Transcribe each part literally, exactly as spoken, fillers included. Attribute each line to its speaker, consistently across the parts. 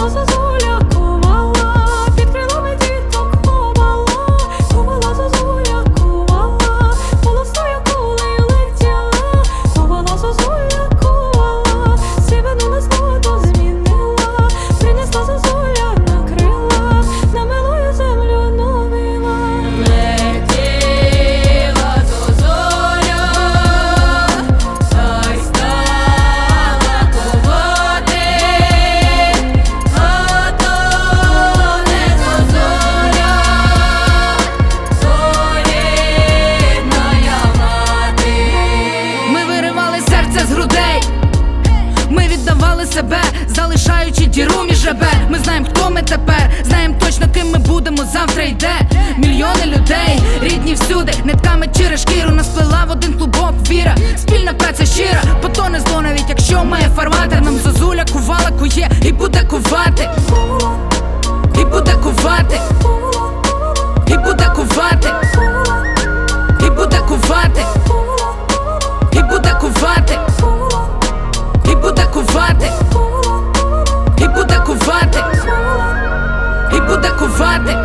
Speaker 1: Кувала зозуля, кувала, під крилами діток ховала. Кувала зозуля, кувала, полосою кулею летіла. Кувала зозуля, кувала, сивину на золото змінила. Принесла зозуля на крилах, на милую землю новила.
Speaker 2: Летіла зозуля, та й стала кувати. А то не зозуля, то рідная мати.
Speaker 3: Ми виривали серце з грудей, ми віддавали себе, залишаючи діру між ребер. Ми знаємо, хто ми тепер, знаємо точно, ким ми будемо завтра. Йде мільйони людей, рідні всюди, нитками через шкіру нас сплела в один клубок віра. Спільна праця щира, потоне зло, навіть якщо має фарватер. Нам зозуля кувала, кує і буде кувати, і буде кувати, і буде кувати, і буде кувати, і буде кувати, і буде кувати, і буде кувати, і буде кувати.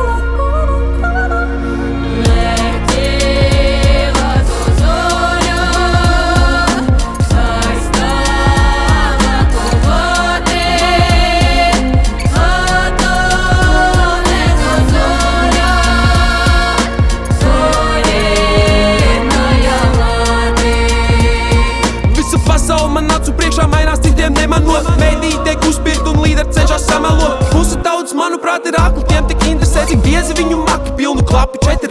Speaker 2: Летіла зозуля, та й стала кувати. А то не зозуля, то рідная mati.
Speaker 4: Visa pasauma nācu priekšā, mainās, citiem nemano. Mēdī tiek uzspirt un līderi cenšas samelot. Mūsu tauts, manuprāt, ir akli, tiem tik interesē, cik biezi viņu maki. Pilnu klapi, četri